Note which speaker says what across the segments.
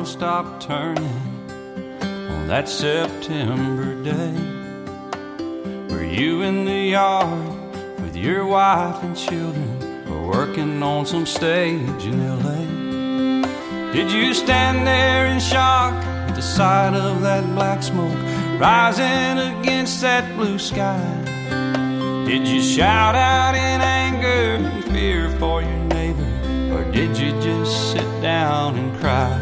Speaker 1: stopped turning on that September day? Were you in the yard with your wife and children, or working on some stage in L.A.? Did you stand there in shock at the sight of that black smoke rising against that blue sky? Did you shout out in anger and fear for your neighbor, or did you just sit down and cry?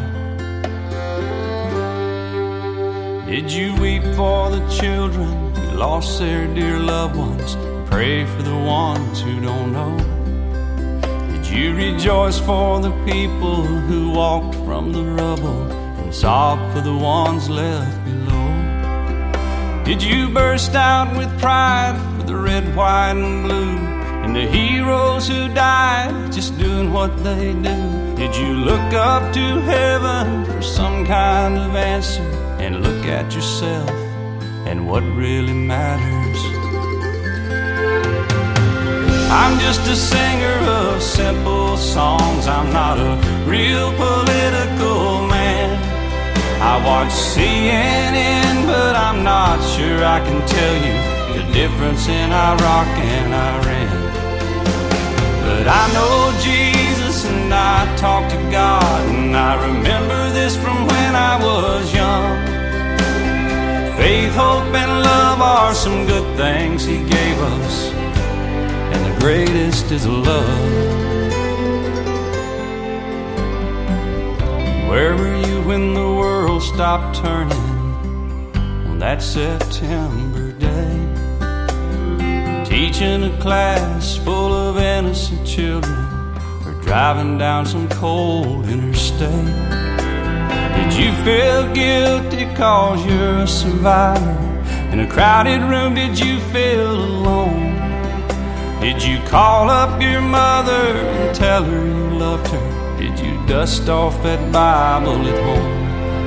Speaker 1: Did you weep for the children who lost their dear loved ones, pray for the ones who don't know? Did you rejoice for the people who walked from the rubble and sob for the ones left below? Did you burst out with pride for the red, white, and blue, and the heroes who died just doing what they do? Did you look up to heaven for some kind of answer, and look at yourself and what really matters? I'm just a singer of simple songs. I'm not a real political man. I watch CNN, but I'm not sure I can tell you the difference in Iraq and Iran. But I know Jesus and I talk to God, and I remember this from when I was young. Faith, hope, and love are some good things He gave us, and the greatest is love. Where were you when the world stopped turning on that September day? Teaching a class full of innocent children, or driving down some cold interstate? Did you feel guilty cause you're a survivor? In a crowded room, did you feel alone? Did you call up your mother and tell her you loved her? Did you dust off that Bible at home?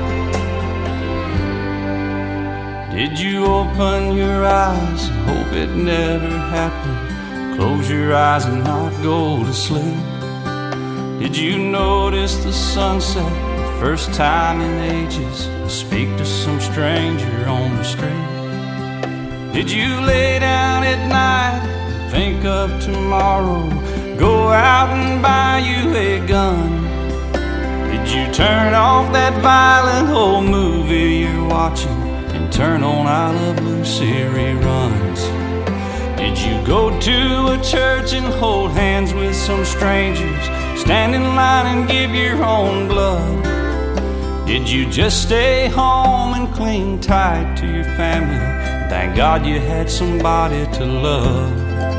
Speaker 1: Did you open your eyes and hope it never happened? Close your eyes and not go to sleep? Did you notice the sunset the first time in ages, and speak to some stranger on the street? Did you lay down at night and think of tomorrow, go out and buy you a gun? Did you turn off that violent old movie you're watching and turn on I Love Lucy reruns? Did you go to a church and hold hands with some strangers, stand in line and give your own blood? Did you just stay home and cling tight to your family? Thank God you had somebody to love.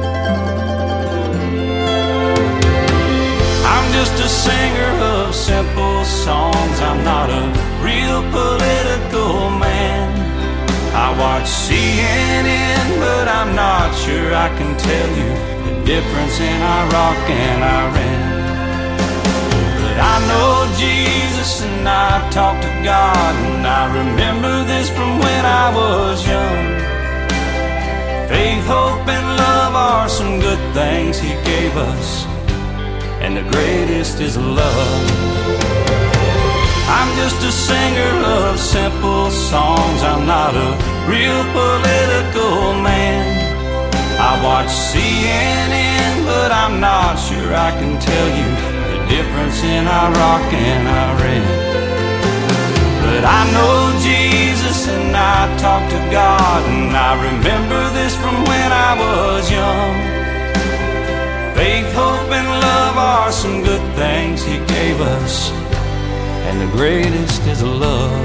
Speaker 1: I'm just a singer of simple songs. I'm not a real political man. I watch CNN, but I'm not sure I can tell you the difference in Iraq and Iran. But I know Jesus and I talk to God, and I remember this from when I was young. Faith, hope, and love are some good things He gave us, and the greatest is love. I'm just a singer of simple songs. I'm not a real political man. I watch CNN, but I'm not sure I can tell you the difference in Iraq and Iran. But I know Jesus and I talk to God, and I remember this from when I was young. Faith, hope, and love are some good things He gave us, and the greatest is love.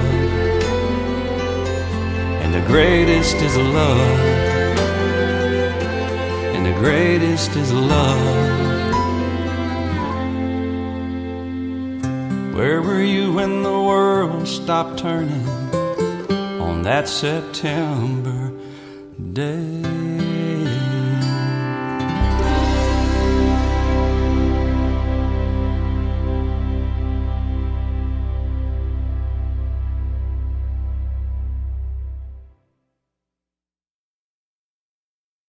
Speaker 1: And the greatest is love. And the greatest is love. Where were you when the world stopped turning on that September day?